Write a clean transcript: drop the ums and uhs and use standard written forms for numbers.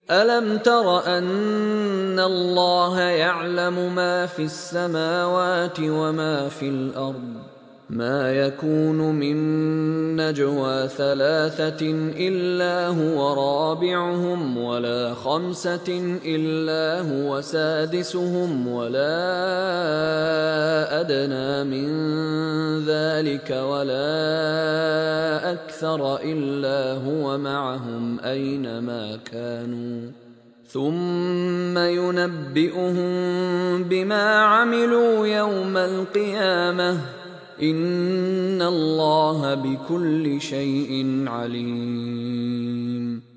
ألم تر أن الله يعلم ما في السماوات وما في الأرض ما يكون من نجوى ثلاثة إلا هو رابعهم ولا خمسة إلا هو سادسهم ولا أدنى من ذلك ولا أكثر إلا هو معهم أينما كانوا ثم ينبئهم بما عملوا يوم القيامة إن الله بكل شيء عليم.